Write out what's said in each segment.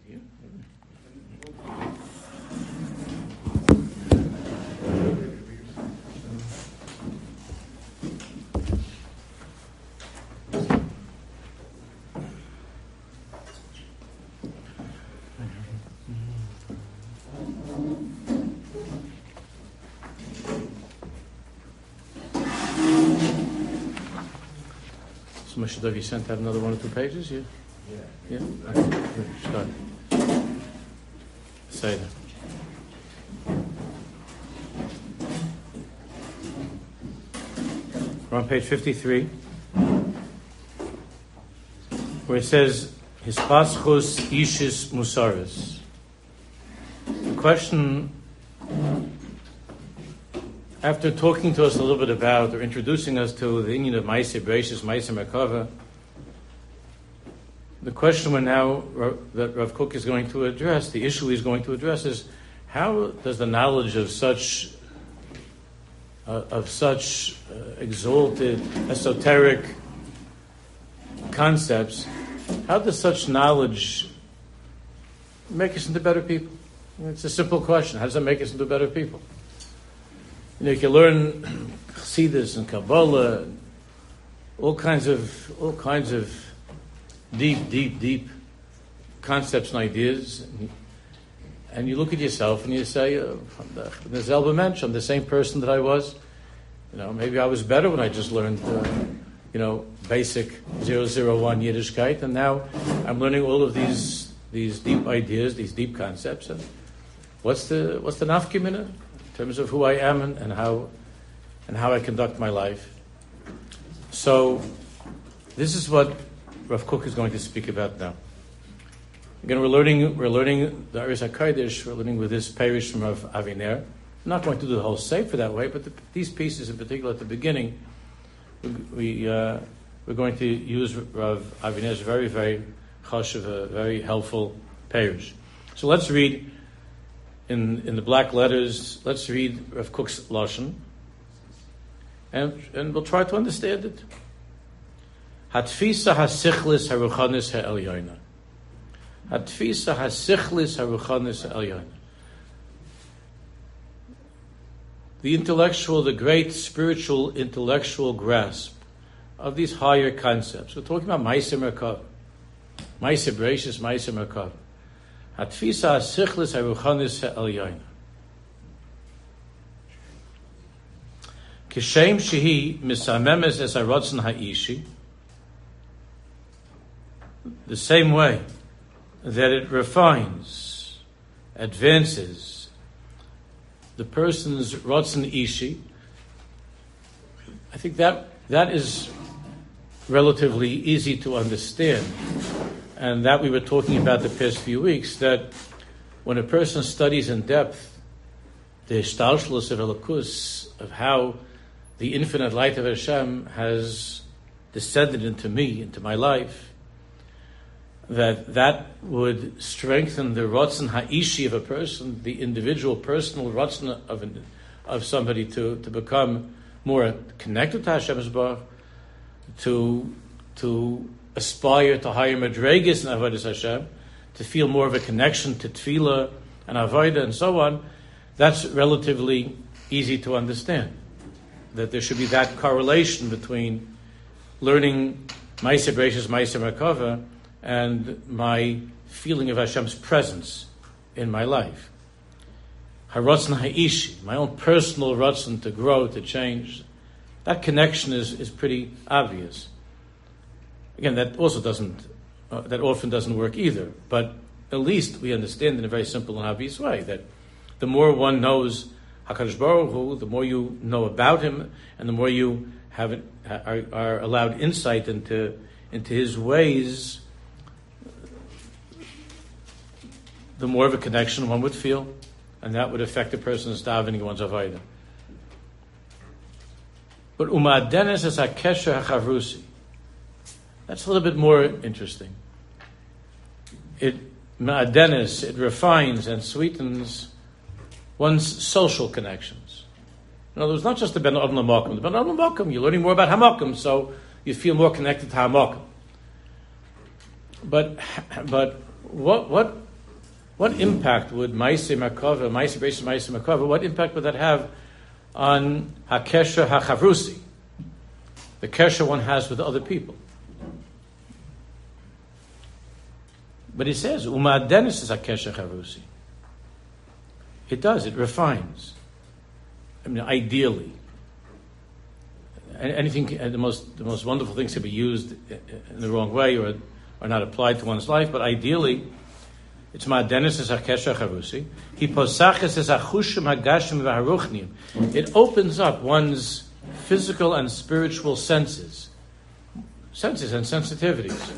So Moshe Dov, you sent out another 1 or 2 pages? Yeah? Yeah? Okay. Good. Start. Say that. We're on page 53, where it says, Hispaschus Ishis Musaris. The question, after talking to us a little bit about, or introducing us to the Indian of Maaseh Bereishis, Maaseh Merkava, the question that Rav Kook is going to address, the issue he's going to address is, how does the knowledge of such exalted, esoteric concepts, how does such knowledge make us into better people? It's a simple question. How does that make us into better people? You can learn Chassidus and Kabbalah, all kinds of deep concepts and ideas, and you look at yourself and you say, I'm the same person that I was. Maybe I was better when I just learned, basic 001 Yiddishkeit, and now I'm learning all of these deep ideas, these deep concepts. And what's the nafka mina in terms of who I am and how I conduct my life? So this is what Rav Kook is going to speak about now. Again, we're learning the Aris HaKodesh. We're learning with this Perish from Rav Aviner. I'm not going to do the whole sefer that way, but these pieces in particular at the beginning, we're going to use Rav Aviner's very, very chashuv, very helpful Perish. So let's read in the black letters. Let's read Rav Kook's lashon, and we'll try to understand it. Hatfisa hasichlis haruchanis ha'elyoina. Hatfisa hasichlis haruchanis ha'elyoina. The great spiritual intellectual grasp of these higher concepts. We're talking about Maaseh Merkava, Maaseh Bereishis, Maaseh Merkava. Hatfisa hasichlis haruchanis ha'elyoina. Kishem shehi misamemes es harotzen ha'ishi. The same way that it refines, advances the person's Ratzon Ishi, I think that is relatively easy to understand. And that we were talking about the past few weeks, that when a person studies in depth the Hishtalshlus of Elokus, of how the infinite light of Hashem has descended into me, into my life, that would strengthen the Ratzon Ha'ishi of a person, the individual personal Ratzon of somebody to become more connected to Hashem Yisbarach, to aspire to higher madregas in Avodas Hashem, to feel more of a connection to Tefillah and Avodah and so on. That's relatively easy to understand, that there should be that correlation between learning Maaseh Bereishis, Maaseh Merkava, and my feeling of Hashem's presence in my life. Haratzon Ha'ishi, my own personal ratzon to grow, to change, that connection is pretty obvious. Again, that often doesn't work either, but at least we understand in a very simple and obvious way that the more one knows HaKadosh Baruch Hu, the more you know about Him, and the more you are allowed insight into His ways, the more of a connection one would feel, and that would affect a person's davening, one's avodah. But umadenes es hakesher hachavrusi. That's a little bit more interesting. It refines and sweetens one's social connections. In other words, not just the Ben Adam L'Makom. The Ben Adam L'Makom, you're learning more about Hamakom, so you feel more connected to Hamakom. But what impact would Maaseh Merkava, Maaseh Beis Maaseh Merkava, what impact would that have on Hakesha HaChavrusi, the kesher one has with other people? But he says, Uma'adenis is Hakesha HaChavrusi. It does, it refines. I mean, ideally. Anything, the most wonderful things can be used in the wrong way or not applied to one's life, but ideally, it's ma'adenis es hakesha charusi. He posaches es achushim hagashim v'haruchnim. It opens up one's physical and spiritual senses and sensitivities.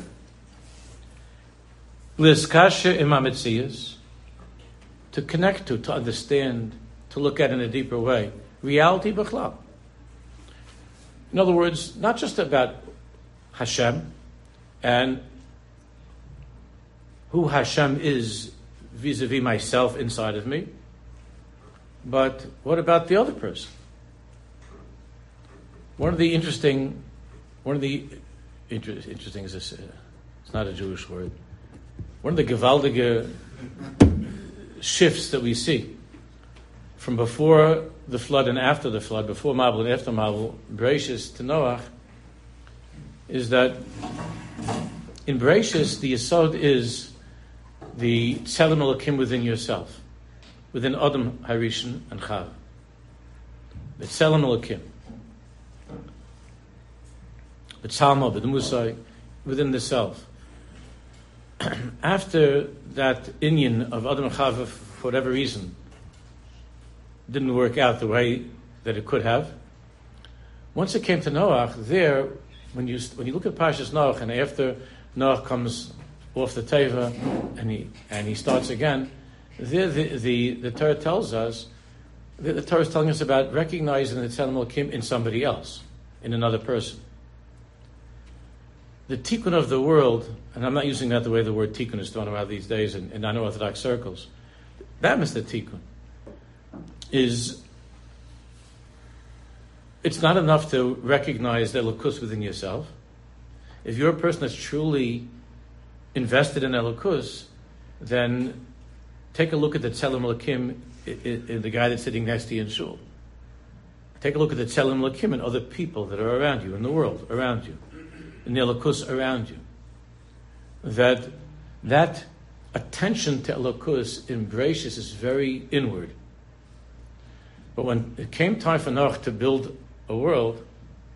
Liskasha imamitzias, to connect to understand, to look at in a deeper way. Reality b'chlal. In other words, not just about Hashem and who Hashem is vis-a-vis myself inside of me, but what about the other person? One of the interesting is this, it's not a Jewish word. One of the gewaldige shifts that we see from before the flood and after the flood, before Mabul and after Mabul, Bereshis to Noach, is that in Bereshis the Yesod is the Tzelem Elokim within yourself, within Adam, Harishon, and Chava. The Tzelem Elokim. The Tzalma, the Musai, within the self. After that inyan of Adam and Chava, for whatever reason, didn't work out the way that it could have. Once it came to Noach, there, when you look at Parshas Noach, and after Noach comes off the Teva and he starts again, there the Torah tells us, the Torah is telling us about recognizing the Tzelem Elokim in somebody else, in another person. The tikkun of the world, and I'm not using that the way the word tikkun is thrown around these days in non-Orthodox circles, that is the tikkun. It's not enough to recognize the Elokus within yourself. If you're a person that's truly invested in Elokus, then take a look at the Tzelem Elokim in the guy that's sitting next to you in shul. Take a look at the Tzelem Elokim in other people that are around you, in the world around you, in the Elokus around you. That attention to Elokus in Bereshis is very inward. But when it came time for Noach to build a world,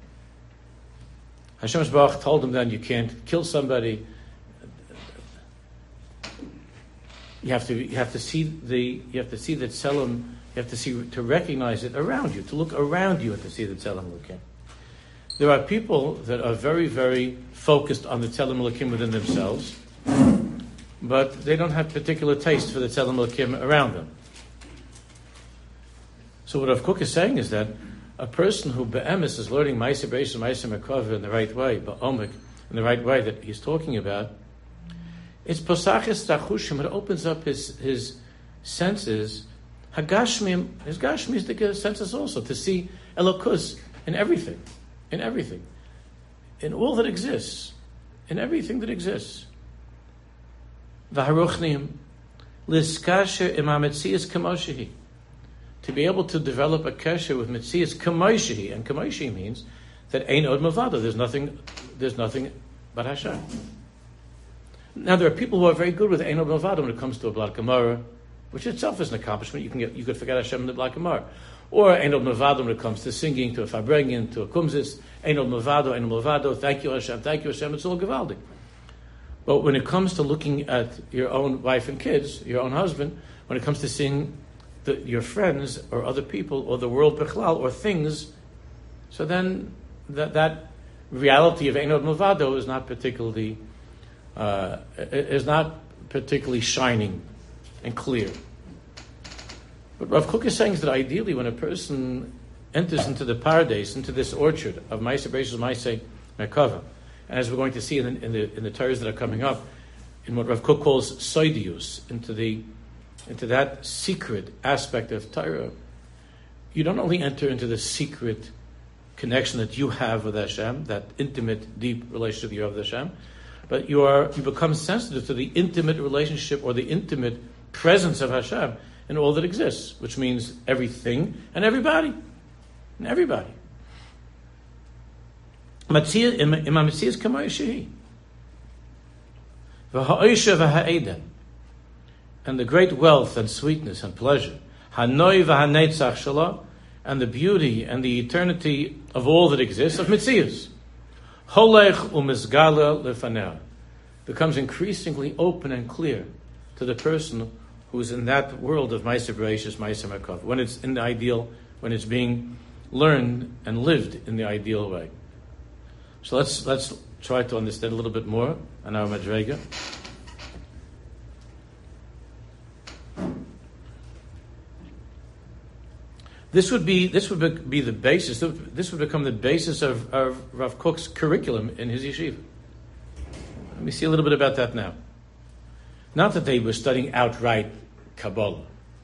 Hashem Yisbarach told him then you can't kill somebody. You have to see the Tzelem. You have to recognize it around you, to look around you and to see the Tzelem Elokim. There are people that are very, very focused on the Tzelem Elokim within themselves, but they don't have particular taste for the Tzelem Elokim around them. So what Rav Kook is saying is that a person who be'emes is learning Maaseh Beis and Maaseh Merkava in the right way, ba'omek, in the right way that he's talking about, it's posachis tachushim. It opens up his senses. Hagashmim, his gashmi is the senses also, to see Elokus in everything, in all that exists, in everything that exists. V'haruchnim, liskasher imametzias kamoshehi. To be able to develop a kesher with Metzias Kamoishihi, and Kamoishihi means that Ein Od Mavada, there's nothing but Hashem. Now there are people who are very good with Ein Od Mavada when it comes to a Blat Gemara, which itself is an accomplishment. You could forget Hashem in the Blat Gemara. Or Ein Od Mavada when it comes to singing, to a Farbrengen, to a Kumzis, Ein Od Mavado, thank you Hashem, it's all Gevaldik. But when it comes to looking at your own wife and kids, your own husband, when it comes to seeing your friends or other people or the world bichlal or things, so then that reality of Ein Od Mavado is not particularly shining and clear. But Rav Kook is saying is that ideally when a person enters into the paradise, into this orchard of Maaseh Beis Maaseh Merkava, and as we're going to see in the Torahs that are coming up, in what Rav Kook calls soidius, into that secret aspect of Torah, you don't only enter into the secret connection that you have with Hashem, that intimate, deep relationship you have with Hashem, but you become sensitive to the intimate relationship or the intimate presence of Hashem in all that exists, which means everything and everybody. And everybody. And the great wealth and sweetness and pleasure, and the beauty and the eternity of all that exists, of Metzius, becomes increasingly open and clear to the person who is in that world of Ma'aser Bereishis, Ma'aser Merkava, when it's in the ideal, when it's being learned and lived in the ideal way. So let's try to understand a little bit more on our Madrega. This would be the basis. This would become the basis of Rav Kook's curriculum in his yeshiva. Let me see a little bit about that now. Not that they were studying outright Kabbalah,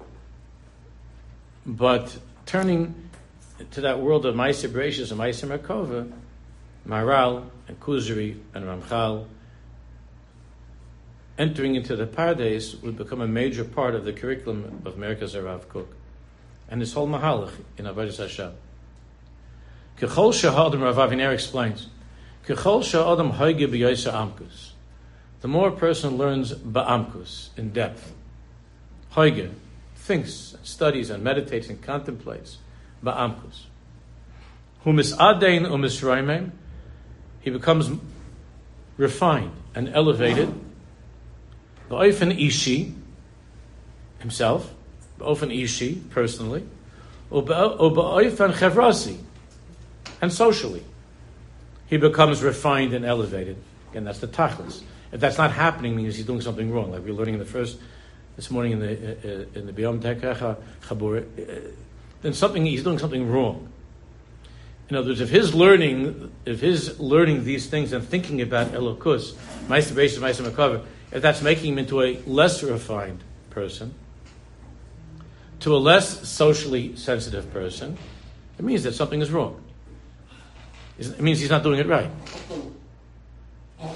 but turning to that world of Ma'aser Bereishis and Ma'aser Merkava, Maharal and Kuzari and Ramchal, entering into the Pardes would become a major part of the curriculum of Merkaz Rav Kook and this whole Mahalach in Avodas Hashem. Kechol she'adam, Rav Aviner explains, Kechol she'adam hoige b'yoser amkus. The more a person learns ba'amkus, in depth, hoige, thinks, studies, and meditates and contemplates ba'amkus, hu mis'adein u misroimem, he becomes refined and elevated, ba'ofen ishi, himself, ba'ofen ishi, personally, or ba'ofen chevrasi, and socially. He becomes refined and elevated. Again, that's the tachlis. If that's not happening, it means he's doing something wrong. Like we were learning this morning in the Biyom Tekach Chabur, then he's doing something wrong. In other words, if his learning these things and thinking about Elokus, Ma'aser Bereishis, Ma'aser Merkava, if that's making him into a less refined person, to a less socially sensitive person, it means that something is wrong. It means he's not doing it right. In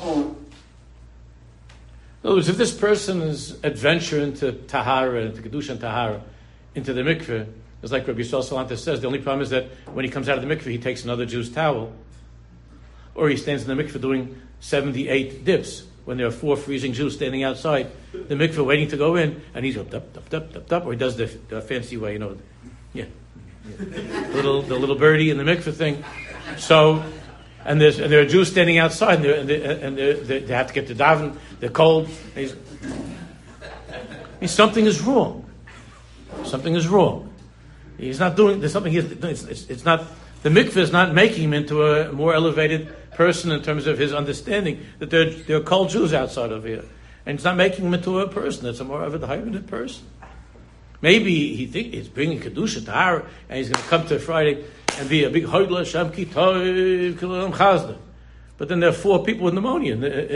other words, if this person is adventure into Tahara, into Kedusha and Tahara, into the mikveh, it's like Rabbi Yisrael Salanter says, the only problem is that when he comes out of the mikveh, he takes another Jew's towel, or he stands in the mikveh doing 78 dips, when there are 4 freezing Jews standing outside the mikveh waiting to go in, and he's up, or he does the fancy way, the little birdie in the mikveh thing. So, and there are Jews standing outside, and they have to get to daven. They're cold. Something is wrong. Something is wrong. He's not doing. There's something. It's not. The mikveh is not making him into a more elevated person in terms of his understanding that there are cold Jews outside of here, and it's not making him into a person that's a more of a high-minded person. Maybe he thinks he's bringing kedusha tahara, and he's going to come to Friday and be a big Hoidla Hashem Ki Tov Kilam Chazda. But then there are 4 people with pneumonia.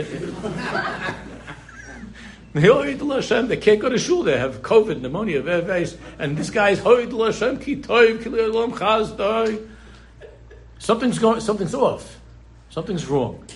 They can't go to shul. They have COVID, pneumonia, and this guy's Hoidla Hashem Ki Tov Kilam Chazda. Something's off. Something's wrong.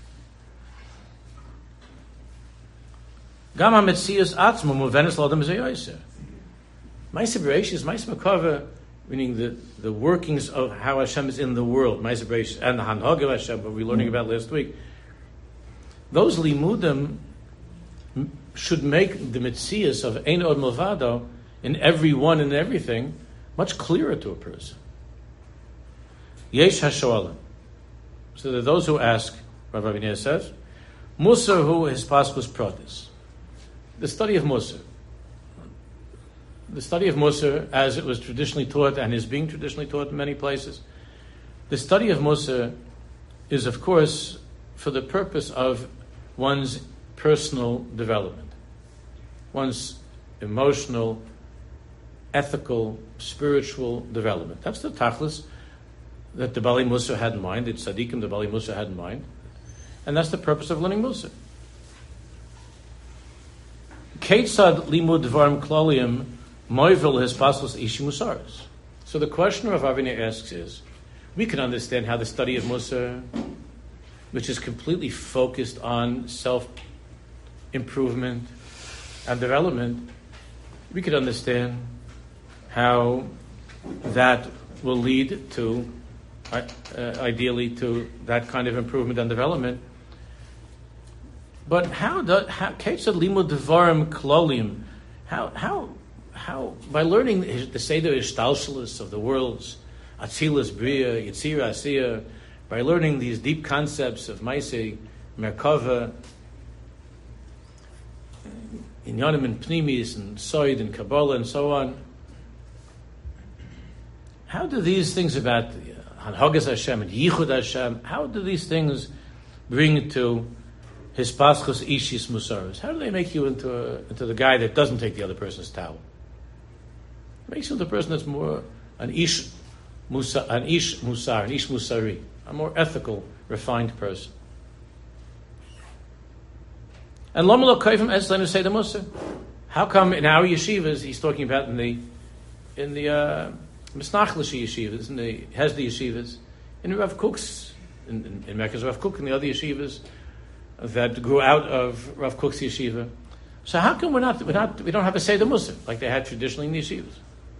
Gama Metzius Atzmo Muvenis L'Adam Zeyoser. Ma'aser Bereishis, Ma'aser Merkava, meaning the workings of how Hashem is in the world, Ma'aser Bereishis, and the Hanhag of Hashem, what we were learning about last week. Those limudim should make the Metzius of Ein Od Milvado in everyone and everything much clearer to a person. Yesh HaShoalim. So that those who ask, Rav Aviner says, Musar hu his paskus protis. The study of Musar. The study of Musar, as it was traditionally taught and is being traditionally taught in many places, the study of Musar is, of course, for the purpose of one's personal development, one's emotional, ethical, spiritual development. That's the tachlis that the Bali Musar had in mind, the tzaddikim the Bali Musar had in mind, and that's the purpose of learning Musar. Keitzad limud dvarim klolium moivil his paslos ishi musaris. So the question Rav Aviner asks is, we can understand how the study of Musar, which is completely focused on self-improvement and development, we could understand how that will lead to, ideally, to that kind of improvement and development. But how Ketzad Limud Devarim Klolim? How by learning the Seder Ishtalshalis of the worlds, Atzilas Bria, Yitzira Asiya, by learning these deep concepts of Maaseh, Merkava, Inyanim and Pnimis and Soid and Kabbalah and so on. How do these things about Hanhagas Hashem and Yichud Hashem, how do these things bring to his Paschos Ishis Musaros? How do they make you into the guy that doesn't take the other person's towel? It makes you the person that's more an Ish Musari, a more ethical, refined person. And Lomalo Kaifim Eslenu Seder Musa. How come in our yeshivas he's talking about in the Misnachlish yeshivas, in the Hesda yeshivas, in Rav Kook's, in Mecca's Rav Kook and the other yeshivas that grew out of Rav Kook's yeshiva. So how come we don't have a Seder Musa like they had traditionally in the yeshivas?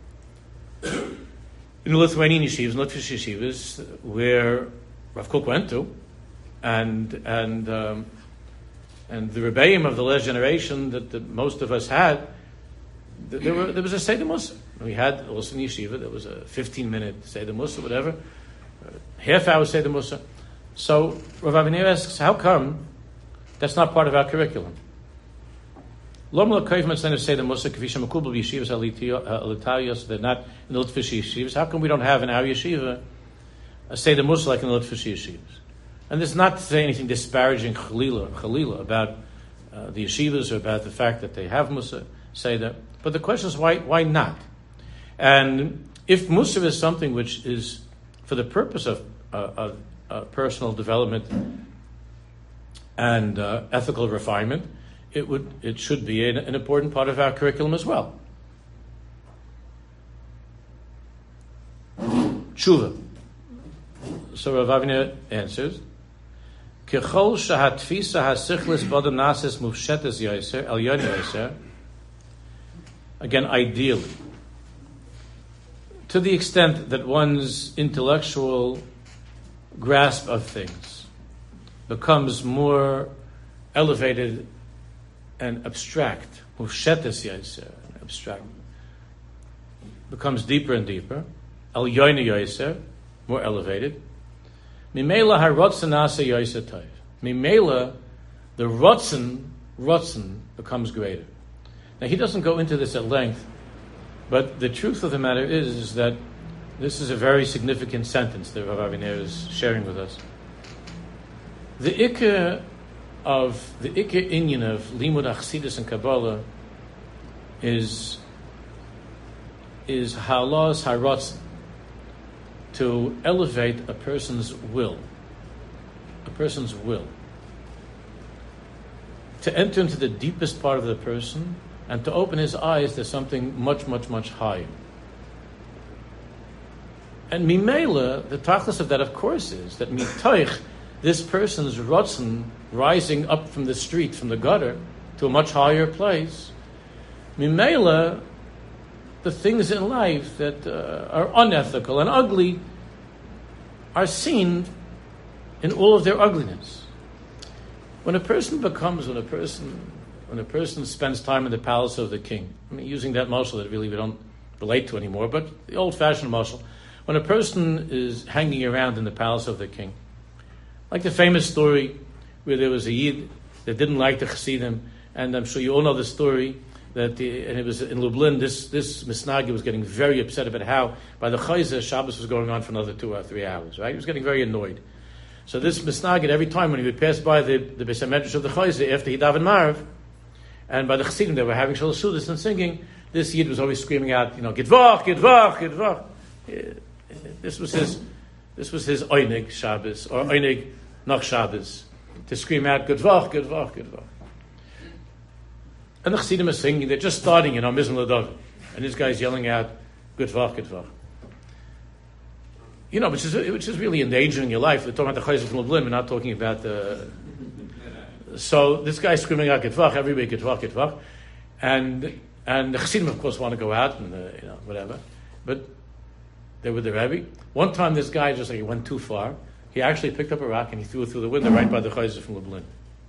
In the Lithuanian yeshivas, Litvish yeshivas, where Rav Kook went to, and the Rebbeim of the last generation that most of us had, there was a Seder Musa. We had also in yeshiva, there was a 15-minute Seder Musa, whatever, half-hour Seder Musa. So Rav Aviner asks, how come that's not part of our curriculum? They're not in the Litvish yeshivas. How come we don't have in our yeshiva a Seder Musa like in the Litvish yeshivas? And this is not to say anything disparaging Chalila about the yeshivas or about the fact that they have Musa Seder. But the question is, why not? And if Musa is something which is for the purpose of personal development and ethical refinement, it should be an important part of our curriculum as well. Tshuva. So Rav Aviner answers, Kechol shahatfisa hasichlis bodem nasis mufshetes yoser el yon yoser. Again, ideally, to the extent that one's intellectual grasp of things becomes more elevated and abstract, mufshetes yoser, abstract, becomes deeper and deeper, el yon yoser, more elevated. Mimela harotzen asa yoser toiv. Mimela, the rotzen becomes greater. Now he doesn't go into this at length, but the truth of the matter is that this is a very significant sentence that Rav Aviner is sharing with us. The ikar inyan of limud achsidus and Kabbalah is halas harotzen, to elevate a person's will. To enter into the deepest part of the person and to open his eyes to something much, much, much higher. And mimela, the tachlis of that, of course, is that mitoich, this person's rotzen rising up from the street, from the gutter, to a much higher place. Mimela, the things in life that are unethical and ugly are seen in all of their ugliness. When a person spends time in the palace of the king, I mean, using that mashal that really we don't relate to anymore, but the old-fashioned mashal, when a person is hanging around in the palace of the king, like the famous story where there was a Yid that didn't like the Chassidim, and I'm sure you all know the story, and it was in Lublin, this Misnagi was getting very upset about how, by the Chayzah, Shabbos was going on for another 2 or 3 hours, right? He was getting very annoyed. So this Misnagi, every time when he would pass by the Beis HaMedrash of the Chayzah, after he davened Marav, and by the Chassidim, they were having Shalosh Sudas and singing, this Yid was always screaming out, Gitvach, Gitvach, Gitvach. This was his Oinig Shabbos, or Oinig Nach Shabbos, to scream out, Gitvach, Gitvach, Gitvach. And the Chassidim are singing, they're just starting, Mizan L'David. And this guy's yelling out, Gitvach, Gitvach. Which is really endangering your life. We're talking about the Chayzah from Lublin, we're not talking about the... So this guy's screaming out, Gitvach, everybody, Gitvach, Gitvach. And And the Chassidim, of course, want to go out and whatever, but they were the Rebbe. One time, this guy just like he went too far. He actually picked up a rock and he threw it through the window right by the Chayzer from Lublin.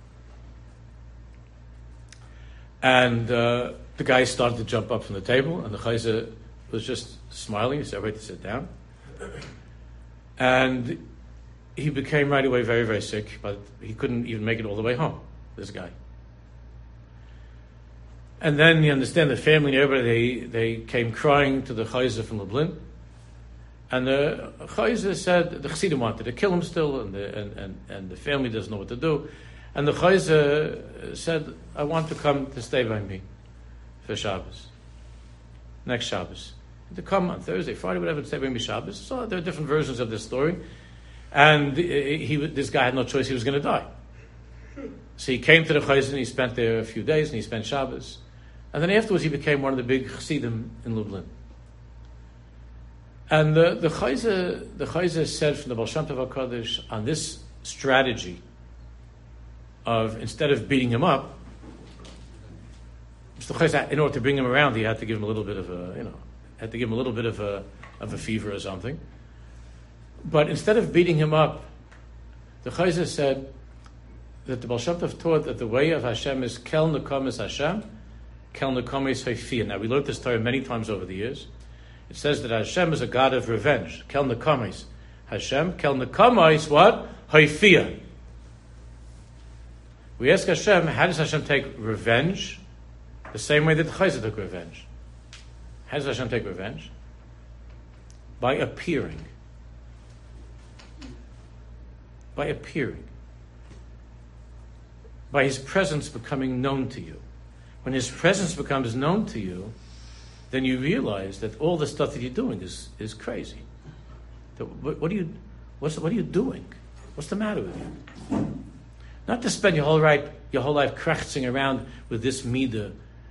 And the guy started to jump up from the table, and the Chayzer was just smiling. He said, "Wait to sit down." And he became right away very, very sick, but he couldn't even make it all the way home, this guy. And then, you understand, the family and everybody, they came crying to the Chayzer from Lublin. And the Chayzer said, the Chassidim wanted to kill him still, and the family doesn't know what to do. And the Chayzer said, "I want to come to stay by me for Shabbos, next Shabbos. To come on Thursday, Friday, whatever, to stay by me Shabbos." So there are different versions of this story. And this guy had no choice, he was going to die. So he came to the Chayzer and he spent there a few days and he spent Shabbos. And then afterwards he became one of the big Chassidim in Lublin. And the Chayzer said from the Baal Shem Tov HaKadosh on this strategy of, instead of beating him up, Mr. Chayzer, in order to bring him around, he had to give him a little bit of a fever or something. But instead of beating him up, the Chayzer said that the Baal Shem Tov taught that the way of Hashem is Kel Nekom is Hashem, Kel Nekom is Haifiyah. Now we learned this story many times over the years. It says that Hashem is a God of revenge. Kel Nekom is Hashem, Kel Nekom is what? Haifiyah. We ask Hashem, how does Hashem take revenge? The same way that the Chayzer took revenge. How does Hashem take revenge? By appearing. By appearing. By His presence becoming known to you. When His presence becomes known to you, then you realize that all the stuff that you're doing is crazy. What are you doing? What's the matter with you? Not to spend your whole life krachzing around with this midah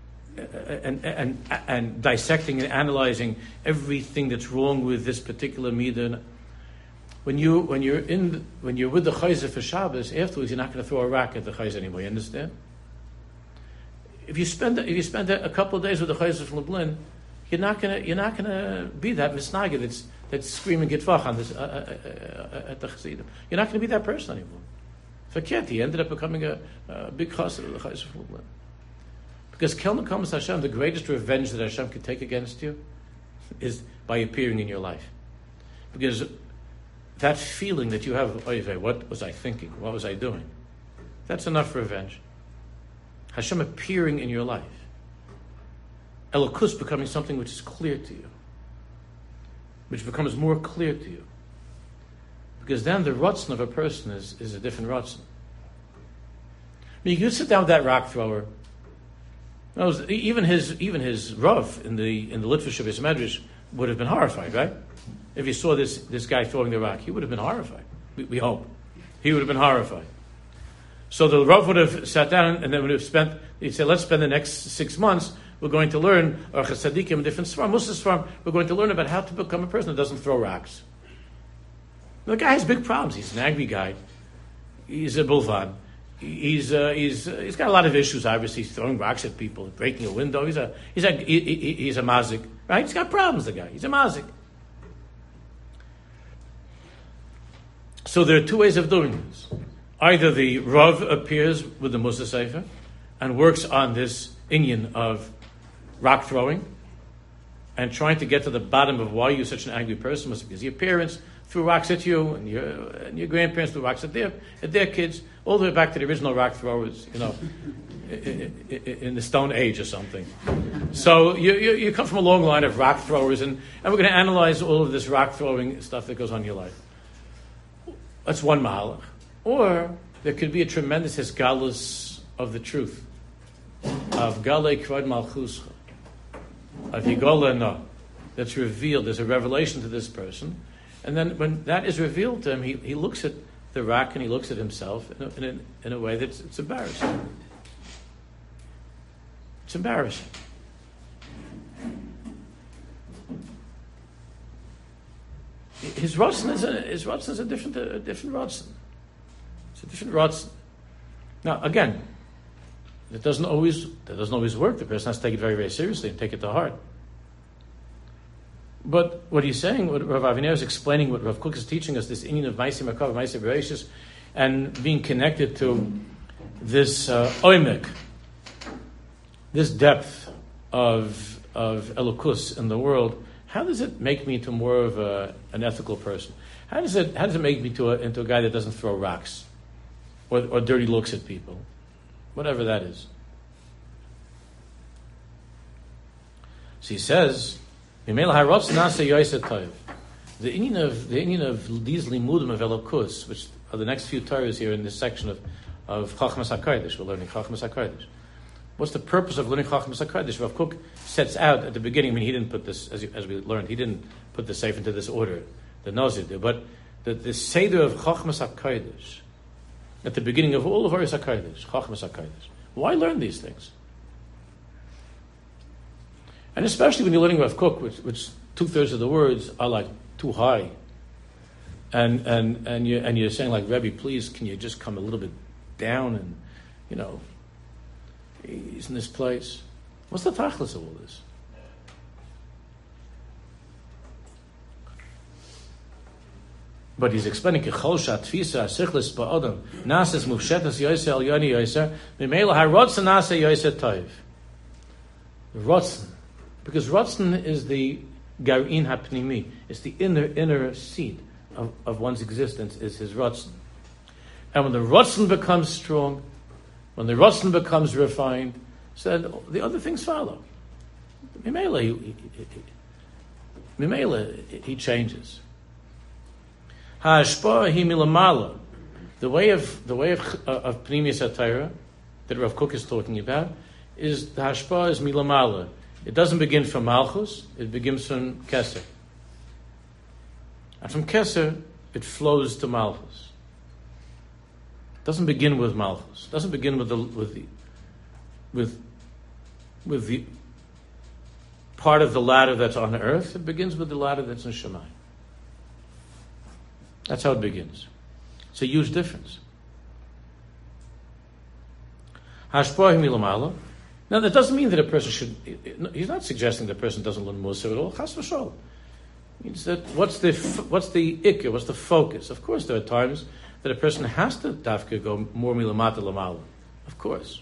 and dissecting and analyzing everything that's wrong with this particular midah. When you're with the Chayzer for Shabbos, afterwards you're not going to throw a rock at the Chayzer anymore. You understand? If you spend a couple of days with the Chayzer from Lublin, you're not gonna be that misnagid that's screaming gitvach on this at the Chassidim. You're not going to be that person anymore. Forget, he ended up becoming a big chassid of the Chayzer from Lublin. Because Kel Nekom is Hashem, the greatest revenge that Hashem could take against you is by appearing in your life. Because that feeling that you have, what was I thinking? What was I doing? That's enough revenge. Hashem appearing in your life. Elokus becoming something which is clear to you. Which becomes more clear to you. Because then the rotzen of a person is a different rotzen. I mean, you could sit down with that rock thrower. Even his Rav in the Litvish of his Medrash would have been horrified, right? If he saw this guy throwing the rock, he would have been horrified. We hope. He would have been horrified. So the Rav would have sat down and then would have he'd say, let's spend the next 6 months, we're going to learn, or Chassadikim, different Sfarim, Muslim Sfarim, we're going to learn about how to become a person that doesn't throw rocks. The guy has big problems. He's an angry guy. He's a bulvan. He's got a lot of issues. Obviously, he's throwing rocks at people, breaking a window. He's a mazik, right? He's got problems. The guy. He's a mazik. So there are two ways of doing this. Either the Rav appears with the Musa Sefer and works on this inyan of rock throwing and trying to get to the bottom of why you're such an angry person. Must be because your parents threw rocks at you, and your grandparents threw rocks at their kids, all the way back to the original rock throwers, in the Stone Age or something. So you come from a long line of rock throwers, and we're going to analyze all of this rock throwing stuff that goes on in your life. That's one mahalach. Or there could be a tremendous hisgalus of the truth, of galei kvod malchuscha, of yigola no, that's revealed. There's a revelation to this person. And then when that is revealed to him, he looks at the rock and he looks at himself in a way that's it's embarrassing. It's embarrassing. His rotzen is a different rotzen. It's a different rotzen. Now again, That doesn't always work. The person has to take it very, very seriously and take it to heart. But what he's saying, what Rav Aviner is explaining, what Rav Kook is teaching us, this inyan of Ma'aseh Makav, Ma'aseh Bereishis, and being connected to this oimek, this depth of elokus in the world. How does it make me into more of an ethical person? How does it make me into a guy that doesn't throw rocks or dirty looks at people, whatever that is? So he says, the inyan of these limudim of elokus, which are the next few Torahs here in this section of Chachmas HaKodesh, we're learning Chachmas HaKodesh. What's the purpose of learning Chachmas HaKodesh? Rav Kook sets out at the beginning. I mean, he didn't put this, as we learned, he didn't put the sefer into this order. The Nazir did, but the seder of Chachmas HaKodesh at the beginning of all of Oris HaKodesh, Chachmas HaKodesh. Why learn these things? And especially when you're learning Rav Kook, which 2/3 of the words are like too high, and you're saying like, Rebbe, please, can you just come a little bit down and he's in this place. What's the tachlis of all this? But he's explaining Kechol Shatfisa Sichlis Ba'odam Nases Mufshetas Yoser El Yoni Yoser Mimela Harotzen Nase Yoser Toiv. Rotzen, because Rotzen is the Garin Hapnimi. It's the inner seed of one's existence. Is his Rotzen, and when the Rotzen becomes strong, when the Rotzen becomes refined, so the other things follow. Mimela he changes. Ha'ashpah hi milamala. The way of Pnimiyas HaTorah that Rav Kook is talking about is the hashpah is milamala. It doesn't begin from Malchus, it begins from Keser. And from Keser, it flows to Malchus. It doesn't begin with Malchus. It doesn't begin with the part of the ladder that's on earth. It begins with the ladder that's in Shammai. That's how it begins. It's a huge difference. Hashpah milamala. Now, that doesn't mean that a person should. He's not suggesting that a person doesn't learn Musa at all. Chas v'sholom. Means that what's the ikka? What's the focus? Of course, there are times that a person has to dafka go more milamata lamala. Of course.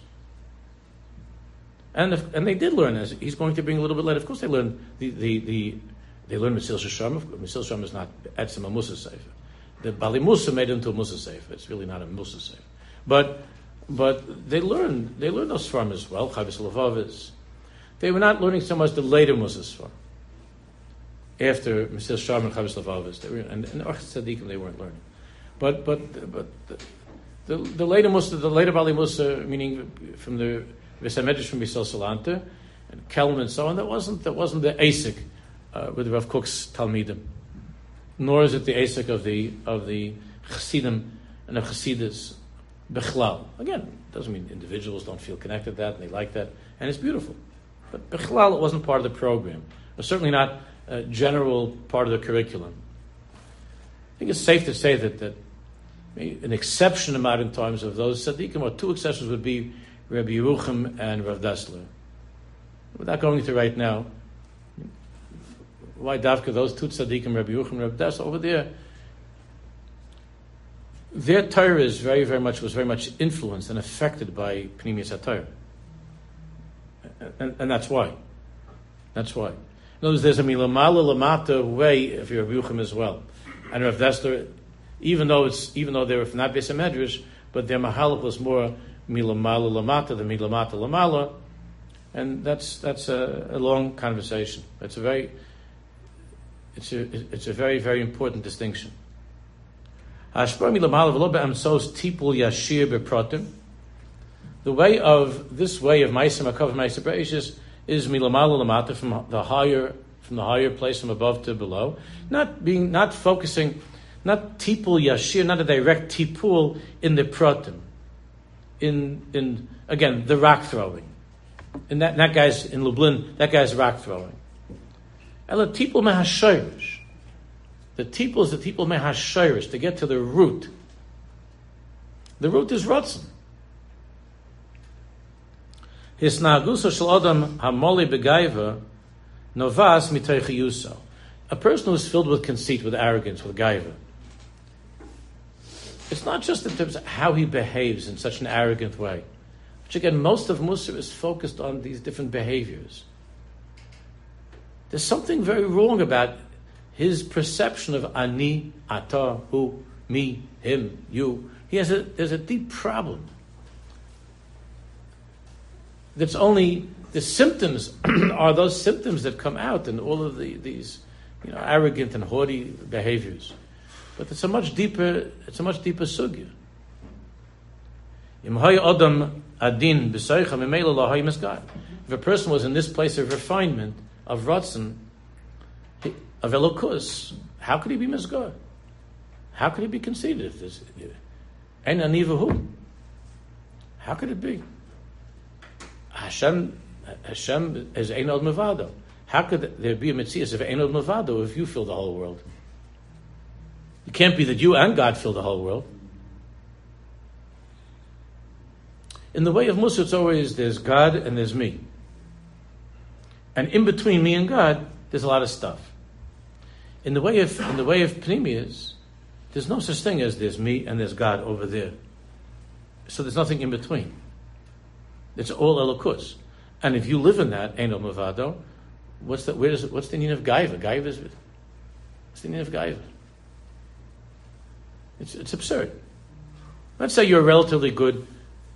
And they did learn, as he's going to bring a little bit later. Of course, they learn they learn Mesil Shasham. Mesil Shasham is not etzem a Musa sefer. The Bali Musa made it into a Musa sefer. It's really not a Musa sefer. But they learned those Sfarim as well. Chavis Lavavis. They were not learning so much the later Musa Sfarim. After Mesil Shasham and Chavis Lavavis, they were, and Orchis Tzadikim they weren't learning. But the later Musa, the later Bali Musa, meaning from the Vesamedrash from Yisrael Salanta and Kelm and so on, that wasn't the Asik with Rav Kook's Talmidim, nor is it the Asik of the Chassidim and of Chassidus Bechlal. Again, it doesn't mean individuals don't feel connected to that and they like that, and it's beautiful. But Bechlal, it wasn't part of the program. It was certainly not a general part of the curriculum. I think it's safe to say that an exception in modern times of those tzaddikim, or two exceptions, would be Rabbi Yerucham and Rav Dessler. Without going into right now, why Davka, those two tzaddikim, Rabbi Yerucham and Rav Dessler, over there, their Torah was very much influenced and affected by Pnimiyas HaTorah. And that's why. That's why. In other words, there's a milamala lamata way of Rabbi Yerucham as well. And Rav Dessler, even though they were from that Beis HaMedrash, but their mahalach was more milamala lamata than milamata lamala, and that's a long conversation. It's a very, very important distinction. The way of Ma'aseh Makav and Ma'aseh Bereishis is milamala lamata, from the higher place, from above to below, not focusing, not tipul yashir, not a direct tipul in the pratim. In again, the rock throwing. And that guy's in Lublin, that guy's rock throwing. Ela tipul mehashayrish. The tipul is the tipul mehashayrish, to get to the root. The root is Ratzon. Hisnaguso shel adam hamoli begaiva novas mitoich. A person who is filled with conceit, with arrogance, with gaiva. It's not just in terms of how he behaves in such an arrogant way. Which again, most of Musar is focused on these different behaviors. There's something very wrong about his perception of ani, ata, hu, me, him, you. There's a deep problem. That's only the symptoms are those symptoms that come out in all of these arrogant and haughty behaviors. But it's a much deeper sugya. If a person was in this place of refinement, of ratzon, of elokus, how could he be misgar? How could he be conceited? Ein anivahu. How could it be? Hashem is ein od mevado. How could there be a mitzias of ein od mevado if you fill the whole world? It can't be that you and God fill the whole world. In the way of Musa, it's always there's God and there's me. And in between me and God, there's a lot of stuff. In the way of Pnimius, there's no such thing as there's me and there's God over there. So there's nothing in between. It's all elokus. And if you live in that, Ein Mavado, what's the meaning of Gaiva? What's the meaning of Gaiva? It's absurd. Let's say you're a relatively good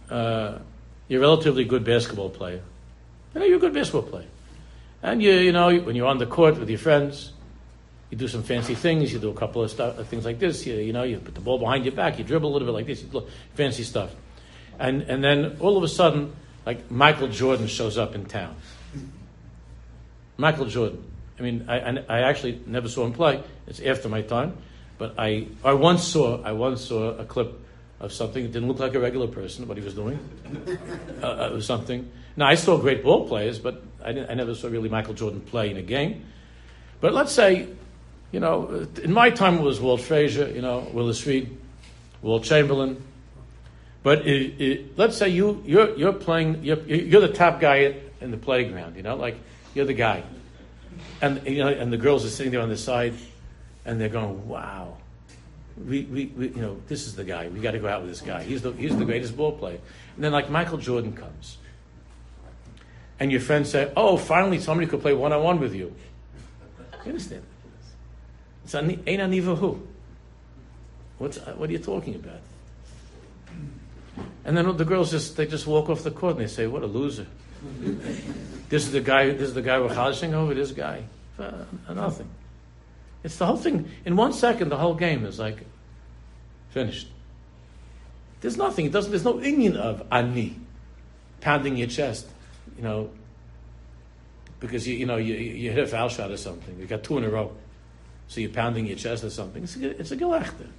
basketball player. You're a good basketball player. And when you're on the court with your friends, you do some fancy things, you do a couple of things like this, you put the ball behind your back, you dribble a little bit like this, you do fancy stuff. And then all of a sudden, like Michael Jordan shows up in town. Michael Jordan. I mean, I actually never saw him play. It's after my time. But I once saw a clip of something. It didn't look like a regular person, what he was doing. It was something. Now, I saw great ball players, but I never saw really Michael Jordan play in a game. But let's say, in my time it was Walt Frazier, Willis Reed, Walt Chamberlain. But let's say you're playing, you're the top guy in the playground, like you're the guy, and and the girls are sitting there on the side. And they're going, wow, we this is the guy. We got to go out with this guy. He's the greatest ball player. And then like Michael Jordan comes, and your friends say, oh, finally somebody could play one-on-one with you. You understand? It's ein anivahu. What are you talking about? And then the girls just walk off the court and they say, what a loser. This is the guy we're challenging over. This guy, nothing. It's the whole thing. In 1 second, the whole game is like finished. There's nothing. There's no inyan of ani, pounding your chest, because you hit a foul shot or something. You got 2 in a row, so you're pounding your chest or something. It's a gelechter.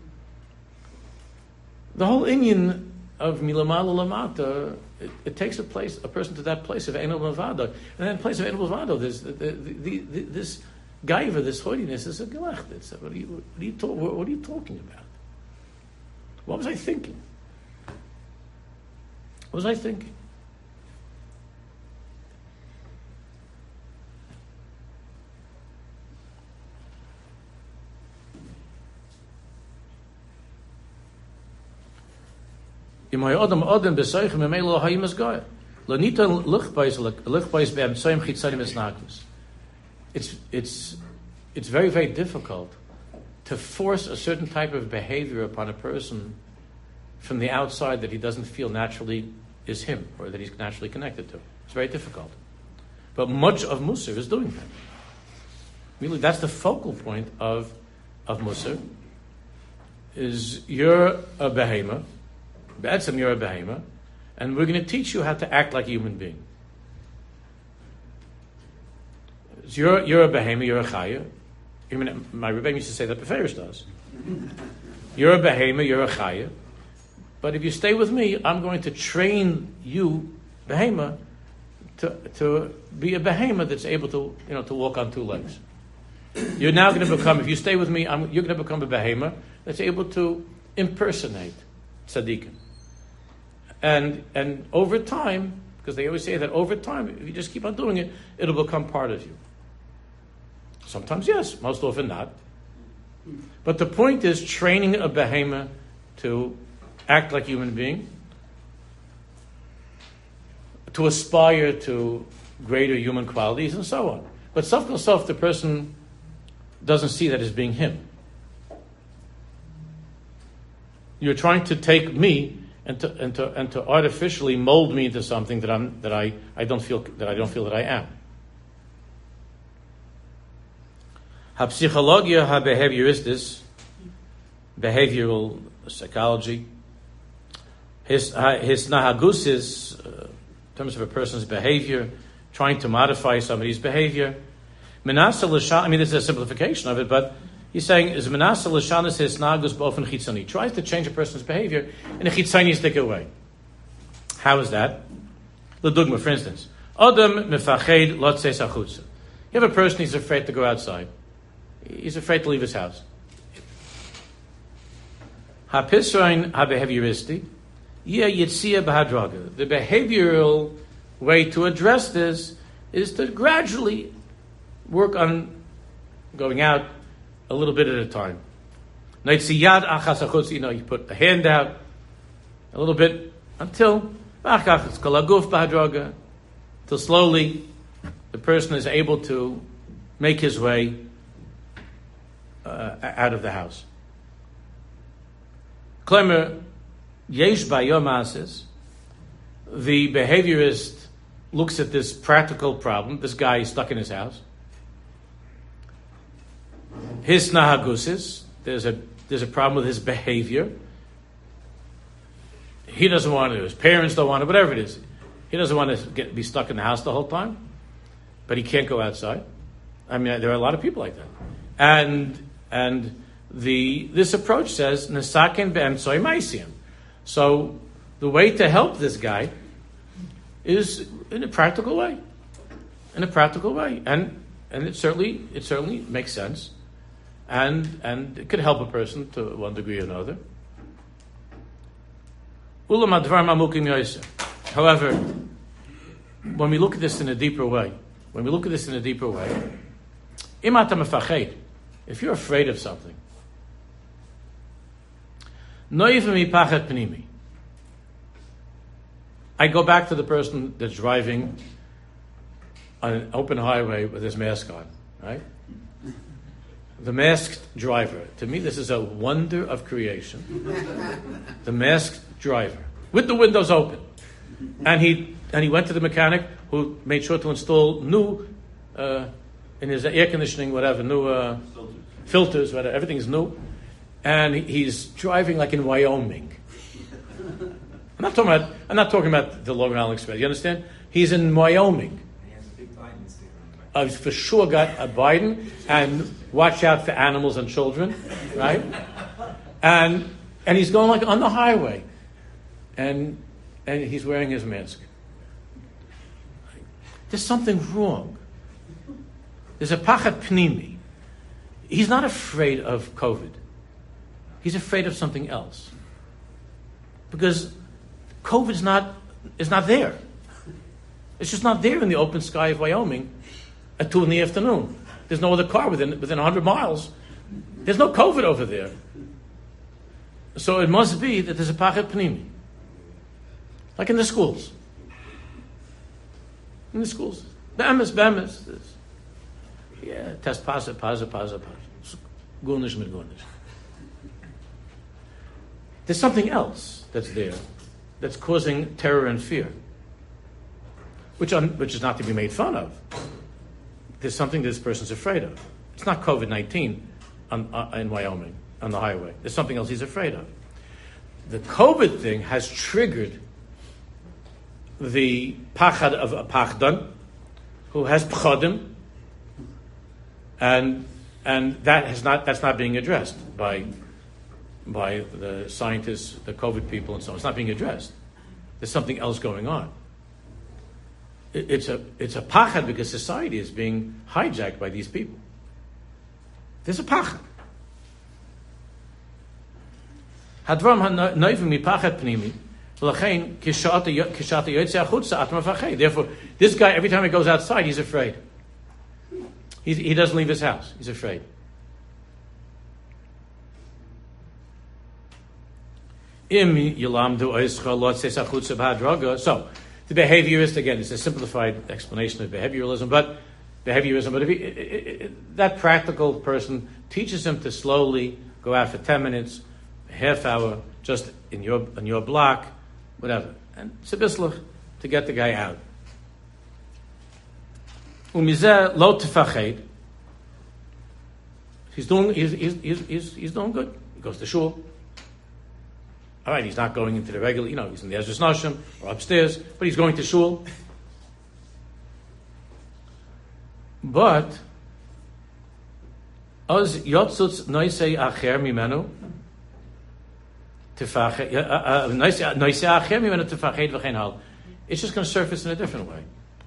The whole inyan of milamala lamata, it takes a person to that place of enel mavado, and then in place of enel mavado, there's this gaiva, this haughtiness is a gelach. What are you talking about? What was I thinking? What was I thinking? It's very, very difficult to force a certain type of behavior upon a person from the outside that he doesn't feel naturally is him, or that he's naturally connected to. It's very difficult. But much of Musar is doing that. Really, that's the focal point of Musar, is you're a behemoth, B'etzem you're a behemoth, and we're going to teach you how to act like a human being. So you're a behemoth, you're a chaya. My Rebbe used to say that Beferish does. You're a behemoth, you're a chaya. But if you stay with me, I'm going to train you, behemoth, to be a behemoth that's able to walk on 2 legs. You're now going to become, if you stay with me, you're going to become a behemoth that's able to impersonate tzaddikim. And over time, Because they always say that over time, if you just keep on doing it, it'll become part of you. Sometimes yes, most often not. But the point is training a behemoth to act like a human being, to aspire to greater human qualities, and so on. But self, the person doesn't see that as being him. You're trying to take me and to artificially mold me into something that I don't feel that I am. Ha-psychologia, ha-behavioristis, behavioral psychology, his nahagusis, in terms of a person's behavior, trying to modify somebody's behavior. Menasa l'shan, I mean, this is a simplification of it, but he's saying, is menasa l'shanis his nahagus b'ofen chitzoni. Tries to change a person's behavior in a chitzonistic way. How is that? L'dugma, for instance. Adam mefached lotzes achutza. You have a person, he's afraid to go outside. He's afraid to leave his house. Ha-pisrain ha-behavioristi, yeah, yitzia b'hadraga. The behavioral way to address this is to gradually work on going out a little bit at a time. You put a hand out a little bit until slowly the person is able to make his way out of the house. Klemer yesh bayomasis. The behaviorist looks at this practical problem. This guy is stuck in his house. His nahagusis. There's a problem with his behavior. He doesn't want to. His parents don't want to. Whatever it is, he doesn't want to be stuck in the house the whole time. But he can't go outside. I mean, there are a lot of people like that. And this approach says nesaken be'emtsoi ma'asim. So the way to help this guy is in a practical way. In a practical way. And it certainly makes sense. And it could help a person to one degree or another. However, when we look at this in a deeper way, if you're afraid of something, I go back to the person that's driving on an open highway with his mask on, right? The masked driver. To me, this is a wonder of creation. The masked driver, with the windows open. And he went to the mechanic who made sure to install new, in his air conditioning, whatever, new filters, whatever, everything's new. And he's driving like in Wyoming. I'm not talking about the Long Island Express. You understand? He's in Wyoming. He has a big Biden sticker on the back. I've for sure got a Biden, and watch out for animals and children, right? And he's going like on the highway, and he's wearing his mask. There's something wrong. There's a pachat pnimi. He's not afraid of COVID. He's afraid of something else. Because COVID is not there. It's just not there in the open sky of Wyoming at 2 p.m. There's no other car within 100 miles. There's no COVID over there. So it must be that there's a pachat pnimi. Like in the schools. In the schools. Be'emes. Yeah, test paza. Gunish mit gunish. There's something else that's there that's causing terror and fear, which is not to be made fun of. There's something this person's afraid of. It's not COVID-19 in Wyoming on the highway. There's something else he's afraid of. The COVID thing has triggered the pachad of a pachdan who has pchadim, and that's not being addressed by the scientists, the COVID people, and so on. It's not being addressed. There's something else going on. It's a pachad because society is being hijacked by these people. There's a pachad. Hadvarim ha'noivim mi pachad pnimi Therefore, this guy, every time he goes outside, he's afraid. He doesn't leave his house. He's afraid. So, the behaviorist, again, it's a simplified explanation of behaviorism, but if that practical person teaches him to slowly go out for 10 minutes, a half hour, just in your block, whatever, and tzibisluch to get the guy out. Umizeh lo tefached. He's doing good. He goes to shul. All right, he's not going into the regular, he's in the Ezras Nashim or upstairs, but he's going to shul. But az yotzutz noisei acher mimenu tefached noisei acher mimenu tefached v'chein hal. It's just going to surface in a different way.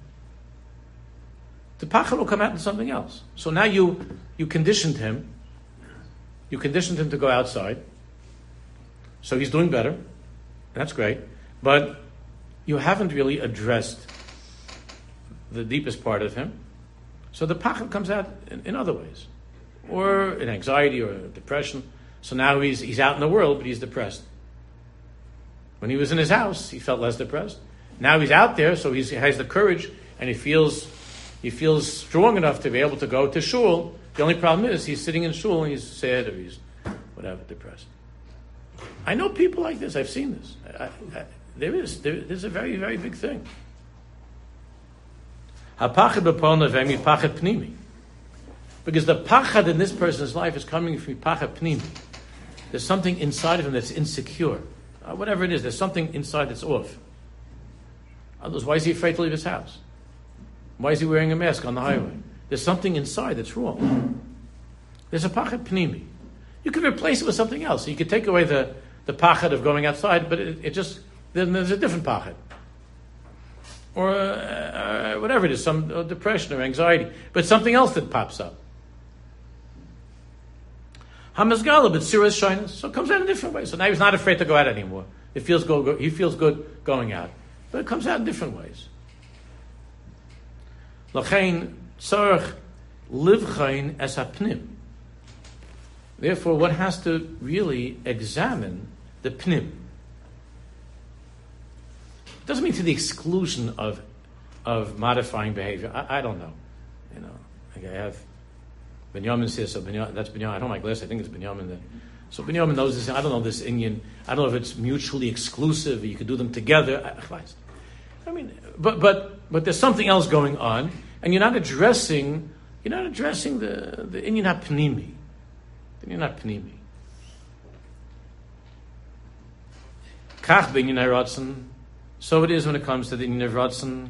The pachad will come out in something else. So now you conditioned him. You conditioned him to go outside. So he's doing better. That's great. But you haven't really addressed the deepest part of him. So the pachad comes out in other ways. Or in anxiety or depression. So now he's out in the world, but he's depressed. When he was in his house, he felt less depressed. Now he's out there, so he has the courage, and he feels strong enough to be able to go to shul. The only problem is he's sitting in shul and he's sad or he's whatever, depressed. I know people like this. I've seen this. There's a very, very big thing. Because the pachad in this person's life is coming from pachad pnimi. There's something inside of him that's insecure. Whatever it is, there's something inside that's off. Otherwise, why is he afraid to leave his house? Why is he wearing a mask on the highway? There's something inside that's wrong. There's a pachad pnimi. You could replace it with something else. You could take away the pachad of going outside, but then there's a different pachad. Or whatever it is, some depression or anxiety. But something else that pops up. Hamazgala, but Sirah's shyness. So it comes out in a different way. So now he's not afraid to go out anymore. He feels good going out. But it comes out in different ways. L'chein tzarech livchein es hapnim. Therefore, one has to really examine the pnim. It doesn't mean to the exclusion of modifying behavior. I don't know. Like I have Binyamin says, so that's Binyamin. I don't know my glass. I think it's Binyamin. So Binyamin knows this. I don't know this Indian. I don't know if it's mutually exclusive. You could do them together. I mean, but there's something else going on, and you're not addressing the Indian hapnimi. You're not pnimi. Kach binyan haratzon. So it is when it comes to the inyan of ratzon.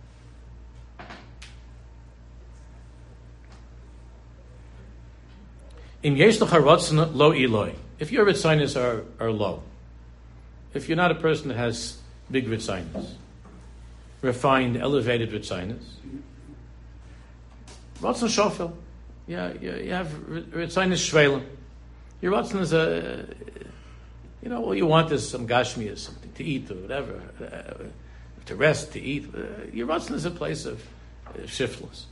Im yesh lecha ratzon lo iloi. If your ritzainus are low, if you're not a person that has big ritzainus, refined, elevated ritzainus, ratzon shofel. Yeah, you have ritzainus shvelim. Your ratzon is all you want is some gashmi, something to eat or whatever, to rest, to eat. Your ratzon is a place of shiftless.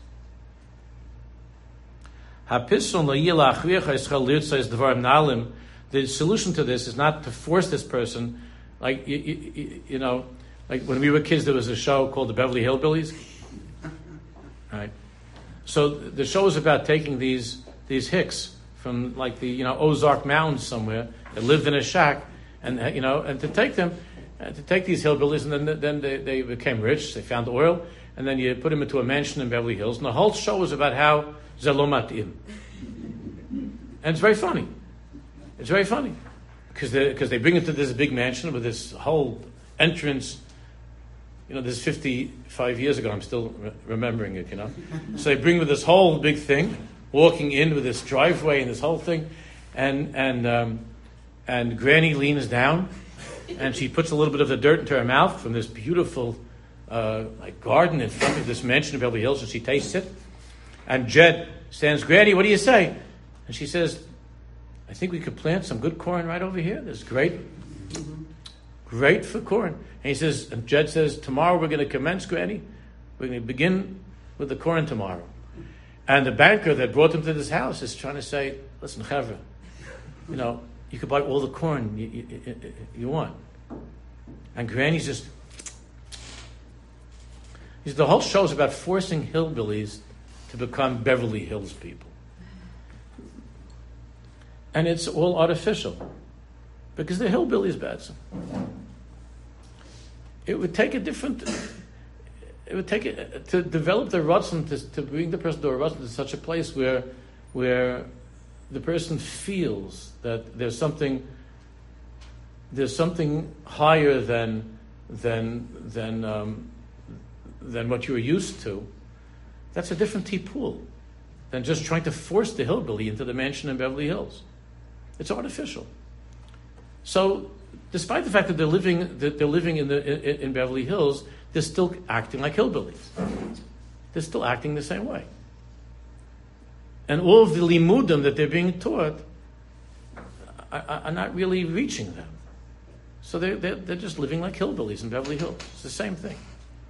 The solution to this is not to force this person, like like when we were kids, there was a show called the Beverly Hillbillies, right? So the show is about taking these hicks from like the Ozark Mountains somewhere that lived in a shack, and to take these hillbillies, and then they became rich. They found oil, and then you put them into a mansion in Beverly Hills, and the whole show was about how zelomatim. And it's very funny. It's very funny because they bring it to this big mansion with this whole entrance. This is 55 years ago. I'm still remembering it. So they bring with this whole big thing, walking in with this driveway and this whole thing, and Granny leans down, and she puts a little bit of the dirt into her mouth from this beautiful garden in front of this mansion in Beverly Hills, and she tastes it. And Jed stands, Granny, what do you say? And she says, I think we could plant some good corn right over here. This great Great for corn. And he says, and Jed says, tomorrow we're going to commence, Granny. We're going to begin with the corn tomorrow. And the banker that brought him to this house is trying to say, listen, Chevra, you could buy all the corn you want. And Granny's just... The whole show is about forcing hillbillies to become Beverly Hills people. And it's all artificial. Because the hillbillies, Batson. It would take to develop the Ratzon, to bring the person to a Ratzon to such a place where the person feels that there's something higher than what you were used to. That's a different tipul than just trying to force the hillbilly into the mansion in Beverly Hills. It's artificial. So, despite the fact that they're living in Beverly Hills, they're still acting like hillbillies. They're still acting the same way. And all of the limudim that they're being taught are not really reaching them. So they're just living like hillbillies in Beverly Hills. It's the same thing.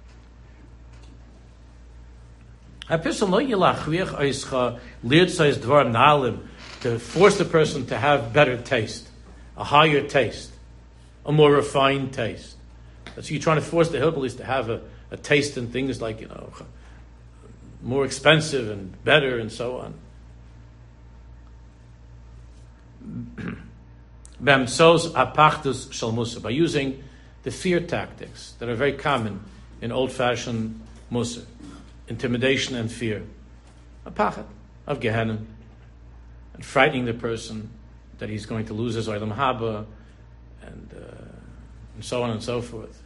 To force the person to have better taste, a higher taste, a more refined taste. So you're trying to force the hillbillies to have a taste in things like, more expensive and better and so on. By using the fear tactics that are very common in old-fashioned Musar, intimidation and fear, a pachat of Gehenna, and frightening the person that he's going to lose his olam haba, and so on and so forth.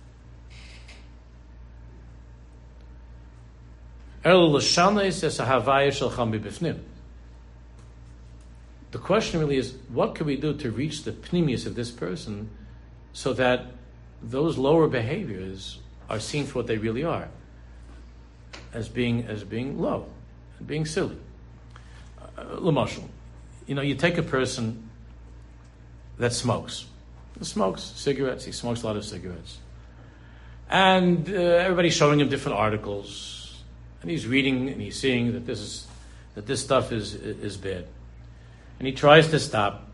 The question really is, what can we do to reach the pnimius of this person so that those lower behaviors are seen for what they really are, as being low, and being silly. L'mashal, you take a person that smokes cigarettes, he smokes a lot of cigarettes. And everybody's showing him different articles, and he's reading and he's seeing that this stuff is bad. And he tries to stop.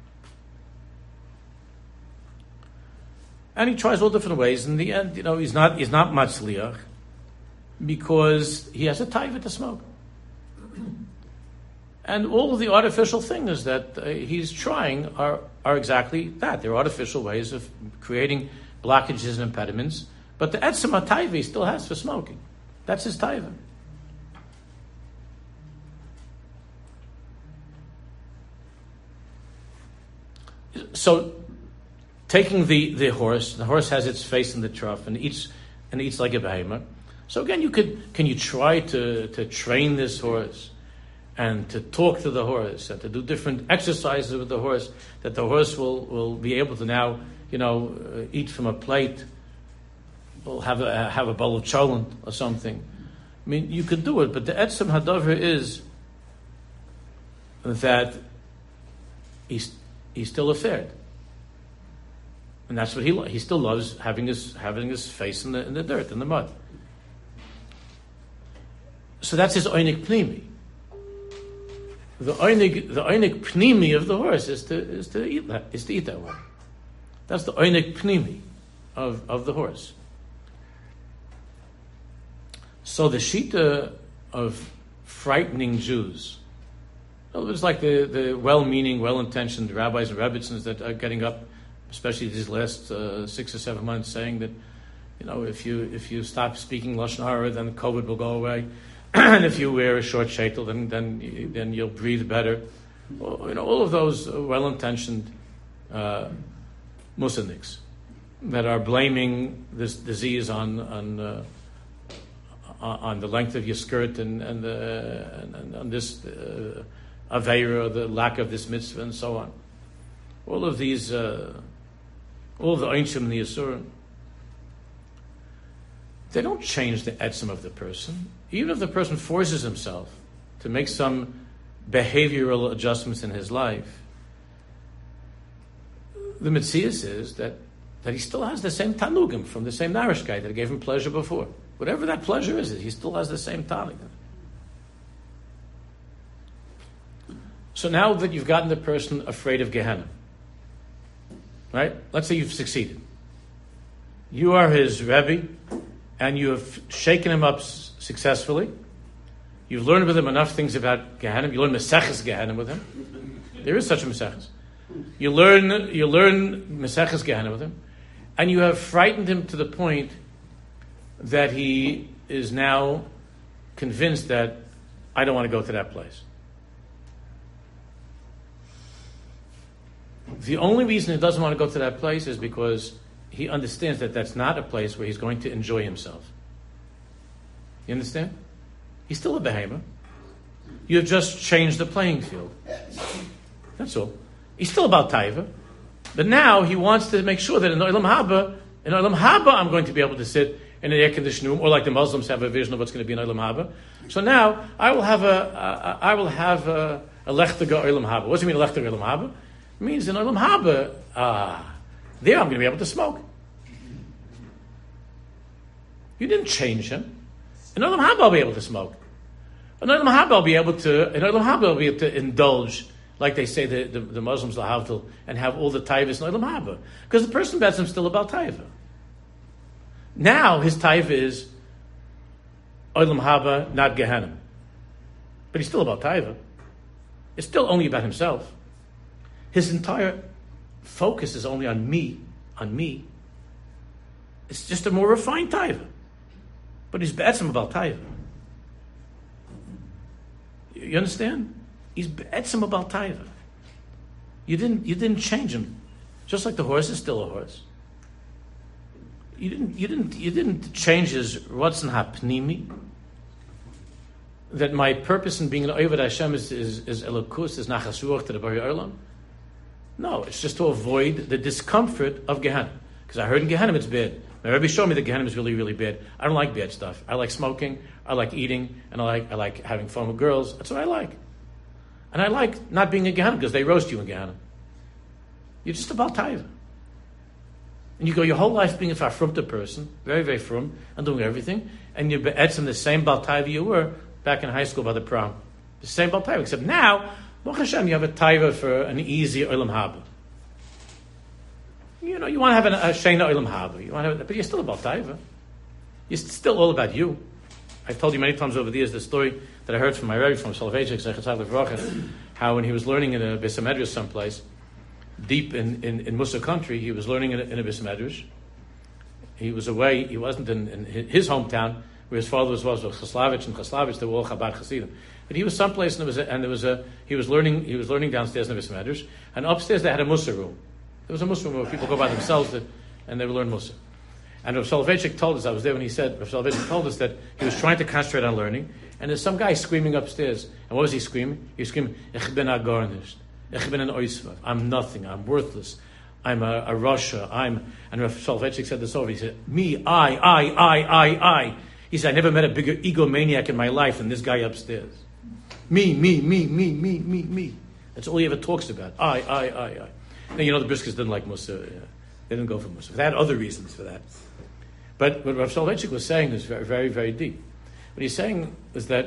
And he tries all different ways. In the end, he's not matzliach because he has a taiva to smoke. And all of the artificial things that he's trying are exactly that. They're artificial ways of creating blockages and impediments. But the etzem taiva he still has for smoking. That's his taiva. So, taking the horse has its face in the trough and eats like a behemoth. So again, can you try to train this horse and to talk to the horse and to do different exercises with the horse, that the horse will be able to now eat from a plate, will have a bowl of cholent or something. I mean, you could do it, but the etzem hadavar is that he's still a third, and that's what he still loves, having his face in the dirt, in the mud. So that's his oinik pnimi. The oinik pnimi of the horse is to eat that way. That's the oinik pnimi of the horse. So the shita of frightening Jews. It's like the well-meaning, well-intentioned rabbis and rebbitzins that are getting up, especially these last 6 or 7 months, saying that, if you stop speaking lashon hara, then COVID will go away, and if you wear a short sheitel, then you'll breathe better. All of those well-intentioned musaniks that are blaming this disease on the length of your skirt and on this. Aveira, the lack of this mitzvah, and so on. All of these, all of the Einshim and the Yisurim, they don't change the etzem of the person. Even if the person forces himself to make some behavioral adjustments in his life, the mitzias is that that he still has the same tanugim from the same narishkeit that gave him pleasure before. Whatever that pleasure is, he still has the same tanugim. So now that you've gotten the person afraid of Gehenna, right? Let's say you've succeeded. You are his Rebbe, and you have shaken him up successfully. You've learned with him enough things about Gehenna. You learn Meseches Gehenna with him. There is such a Meseches. You learn Meseches Gehenna with him, and you have frightened him to the point that he is now convinced that I don't want to go to that place. The only reason he doesn't want to go to that place is because he understands that that's not a place where he's going to enjoy himself. You understand? He's still a behemoth. You have just changed the playing field. That's all. He's still about taiva, but now he wants to make sure that in Olam Haba, I'm going to be able to sit in an air-conditioned room, or like the Muslims have a vision of what's going to be in Olam Haba. So now I will have a lechtaga Olam Haba. What does it mean, a lechtaga Olam Haba? It means in Olam Haba, there I'm going to be able to smoke. You didn't change him. In Olam Haba, I'll be able to smoke. In Olam Haba, I'll be able to indulge, like they say the Muslims lahavdil, and have all the taivas in Olam Haba, because the person bets him still about taiva. Now his taiva is Olam Haba, not Gehenna, but he's still about taiva. It's still only about himself. His entire focus is only on me. It's just a more refined taiva. But he's be'etzim about taiva. You understand? He's be'etzim about taiva. You didn't change him. Just like the horse is still a horse. You didn't change his rotzen hapnimi. That my purpose in being an Oved Hashem is elokus, is nachas ruach to the Bari Olam. No, it's just to avoid the discomfort of Gehenna. Because I heard in Gehenna it's bad. My Rebbe showed me that Gehenna is really, really bad. I don't like bad stuff. I like smoking, I like eating, and I like having fun with girls. That's what I like. And I like not being in Gehenna because they roast you in Gehenna. You're just about taiva. And you go your whole life being a farfrumta person, very, very frum, and doing everything, and you're be'etzim the same bal taiva you were back in high school by the prom. The same bal taiva, except now, Baruch Hashem, you have a taiva for an easy Olam Haba. You know, you want to have a Sheina Olam Haba. But you're still about taiva. It's still all about you. I've told you many times over the years the story that I heard from my Rebbe, from Soloveitchik, how when he was learning in a Beis Medrash someplace, deep in Musa country, he was learning in a Beis Medrash. He was away, he wasn't in his hometown, where his father was Chaslavich, and Chaslavich, they were all Chabad Hasidim. But he was someplace, he was learning downstairs in the Beis Medrash, and upstairs they had a Musa room. There was a Musa room where people go by themselves and they would learn Musa. And Rav Soloveitchik told us, I was there when he said, Rav Soloveitchik told us that he was trying to concentrate on learning, and there's some guy screaming upstairs. And what was he screaming? He was screaming, Ich bin a garnished. Ich bin an oisvav. I'm nothing. I'm worthless. I'm a Rasha. And Rav Soloveitchik said this over. He said, me, I. He said, I never met a bigger egomaniac in my life than this guy upstairs. Me. That's all he ever talks about. I. Now, you know, the Briskers didn't like Musa. They didn't go for Musa. They had other reasons for that. But what Rav Soloveitchik was saying is very, very, very deep. What he's saying is that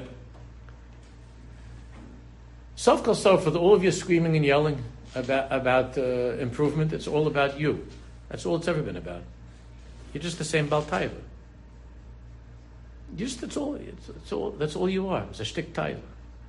Sof Kol Sof, for all of your screaming and yelling about improvement, it's all about you. That's all it's ever been about. You're just the same Bal Taiva. That's all you are. It's a shtick Taiva.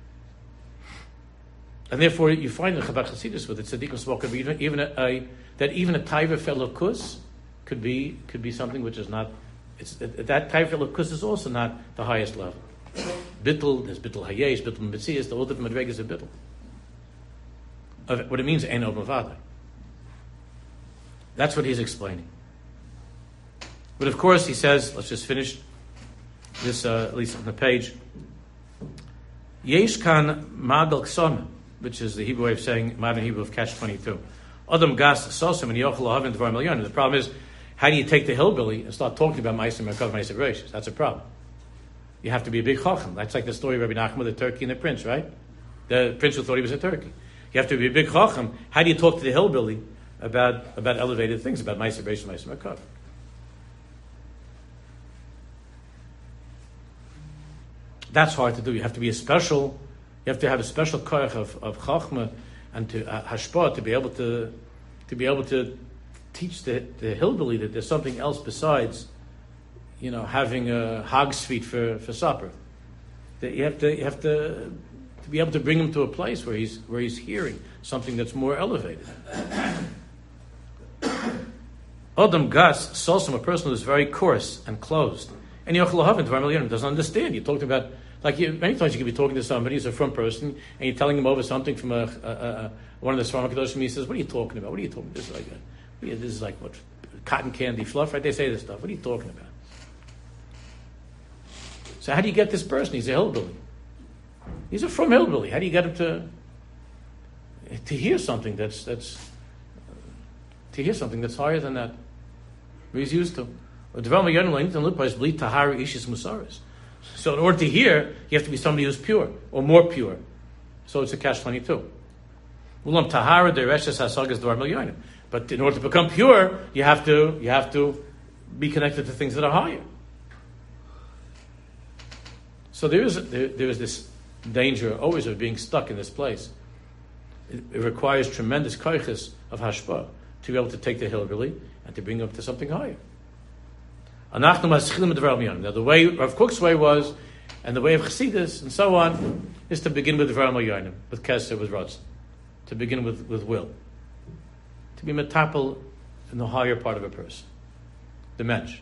And therefore, you find in Chabad Chasidus with it, Tzaddikim spoken, even a Taiva Felokus could be something which is not. That Taiva Felokus is also not the highest level. Bittul, there's Bittul Hayesh, Bittul Mitziyas, the all different Madregas of Bittul. What it means, Ein Od Mavada. That's what he's explaining. But of course, he says, let's just finish this, at least on the page. Yesh kan Magal Ksomim, which is the Hebrew way of saying, modern Hebrew of Catch 22. Adam Gas Sosim and Yochel Ohavin Dvar Milyon. The problem is, how do you take the hillbilly and start talking about Ma'asim Merkav Ma'asim Reishis? That's a problem. You have to be a big chacham. That's like the story of Rabbi Nachman, the Turkey and the prince, right? The prince who thought he was a Turkey. You have to be a big chacham. How do you talk to the hillbilly about elevated things, about Ma'aser Beis and Ma'aser Makav. That's hard to do. You have to have a special koach of chachma and to hashpah to be able to teach the hillbilly that there's something else besides, having a hog suite for supper. That you have to be able to bring him to a place where he's hearing something that's more elevated. Adam gas salsam, a person who's very coarse and closed, and doesn't understand. You talked about many times you could be talking to somebody who's a front person, and you're telling him over something from one of the Svarim HaKadoshim. He says, "What are you talking about? What are you talking? This is like what cotton candy fluff, right? They say this stuff. What are you talking about?" So how do you get this person? He's a hillbilly. He's a from hillbilly. How do you get him to hear something that's higher than that? What he's used to. So in order to hear, you have to be somebody who's pure or more pure. So it's a catch-22. But in order to become pure, you have to be connected to things that are higher. So there is this danger always of being stuck in this place. It requires tremendous koiches of hashpah to be able to take the hillbilly and to bring him up to something higher. Now the way Rav Kook's way was, and the way of Chassidus and so on, is to begin with Dvarim Yonim, with Keser, with Ratzon, to begin with will, to be metapel in the higher part of a person, the mensch.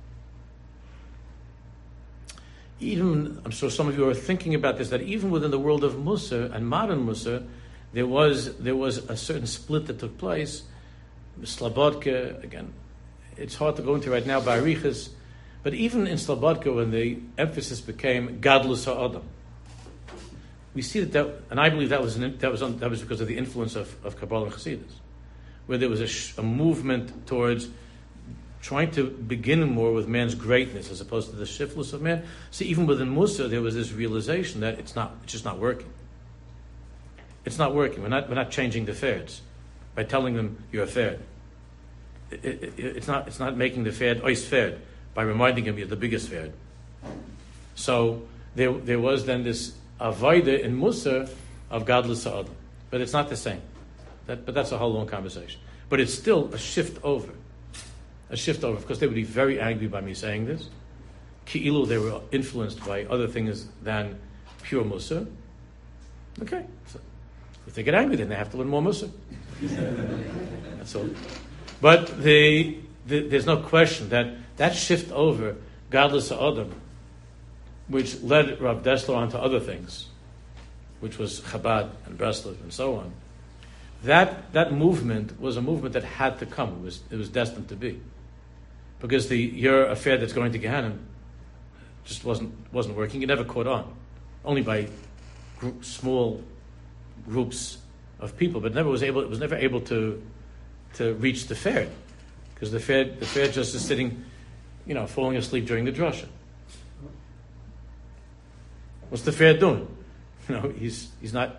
Even, I'm sure some of you are thinking about this, that even within the world of Musar and modern Musar, there was a certain split that took place. Slobodka, again, it's hard to go into right now by Arichas, but even in Slobodka, when the emphasis became Gadlus HaAdam, we see that, and I believe that was because of the influence of Kabbalah and Chassidus, where there was a movement towards trying to begin more with man's greatness as opposed to the shiftless of man. See, even within Musa, there was this realization that it's just not working. It's not working. We're not changing the fairds by telling them you're a fair. It's not making the fair ois fair by reminding him you're the biggest fair. So there was then this avodah in Musa of Gadlus HaAdam, but it's not the same. But that's a whole long conversation. But it's still a shift over. Of course, they would be very angry by me saying this. Ki'ilu, they were influenced by other things than pure Musa. Okay, so if they get angry, then they have to learn more Musa. That's all. But there's no question that shift over Gadlus HaAdam, which led Rav Dessler onto other things, which was Chabad and Breslov and so on. That movement was a movement that had to come. It was destined to be, because your affair that's going to Gehenna just wasn't working. It never caught on, only by small groups of people, but it was never able to reach the fair, because the fair just is sitting, falling asleep during the drasha. What's the fair doing? He's not.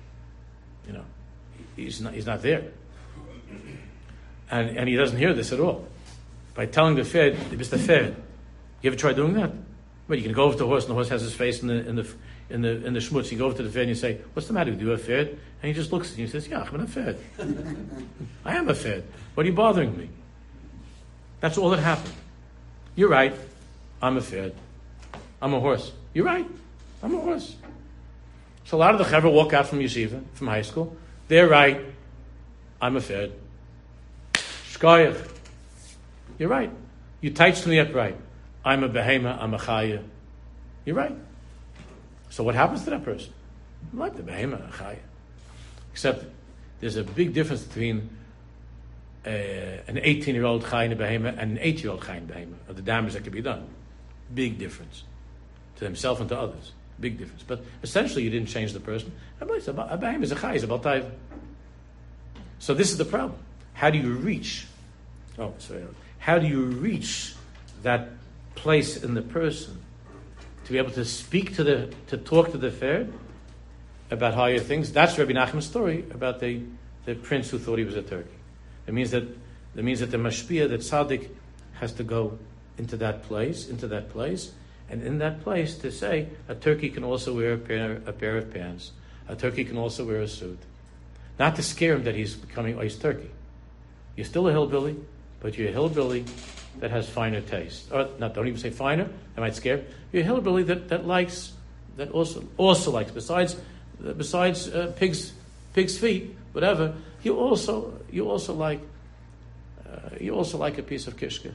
He's not there, and he doesn't hear this at all. By telling the fair, it's the fair. You ever try doing that? Well, you can go over to the horse, and the horse has his face in the schmutz. You go over to the fair and you say, "What's the matter? Do you have fair?" And he just looks at you and says, "Yeah, I'm a fair. I am a fair. What are you bothering me?" That's all that happened. You're right. I'm a fair. I'm a horse. You're right. I'm a horse. So a lot of the chaver walk out from yeshiva, from high school. They're right. I'm a fair. Shkoyach. You're right. You teach me upright. I'm a behema. I'm a chaya. You're right. So what happens to that person? I'm like the behema, a chaya. Except there's a big difference between an 18-year-old chaya and a behema and an 8-year-old chaya and behema, of the damage that can be done. Big difference to himself and to others. Big difference. But essentially, you didn't change the person. A behema is a chaya, is a baltayv. So this is the problem. How do you reach? How do you reach that place in the person to be able to speak to talk to the fair about higher things? That's Rabbi Nachman's story about the prince who thought he was a turkey. It means that the mashpia, that tzaddik, has to go into that place, and in that place to say a turkey can also wear a pair of pants. A turkey can also wear a suit. Not to scare him that he's becoming ice turkey. You're still a hillbilly, but you're a hillbilly that has finer taste. Or not, don't even say finer, that might scare him. You're a hillbilly that also likes, besides pig's feet, whatever, you also like a piece of kishka.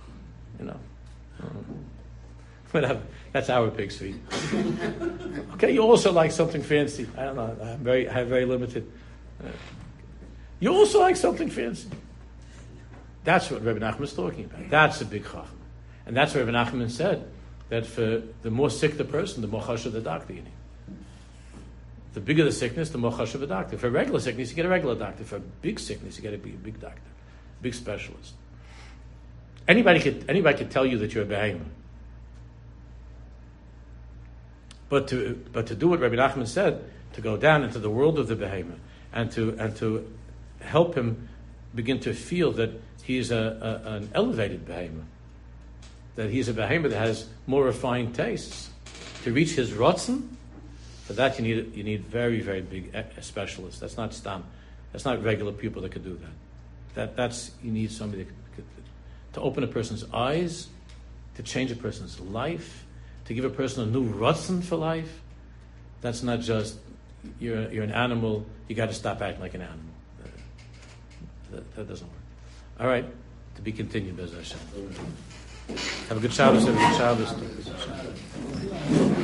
Whatever. That's our pig's feet. Okay, you also like something fancy. I don't know. I have very limited. You also like something fancy. That's what Rebbe Nachman is talking about. That's a big chacham. And that's what Rebbe Nachman said, that for the more sick the person, the more chashuv the doctor you need. The bigger the sickness, the more chashuv the doctor. For regular sickness, you get a regular doctor. For big sickness, you get a big doctor, big specialist. Anybody could tell you that you're a behemoth. But to do what Rabbi Nachman said, to go down into the world of the behemoth and to help him begin to feel that he's an elevated behemoth, that he's a behemoth that has more refined tastes. To reach his rotzen, for that you need very, very big specialists. That's not stam. That's not regular people that could do that. That's you need somebody that could to open a person's eyes, to change a person's life, to give a person a new rotzen for life. That's not just you're an animal. You got to stop acting like an animal. That doesn't work. All right, to be continued, Bez Hashem. Have a good Shabbos. Have a good Shabbos.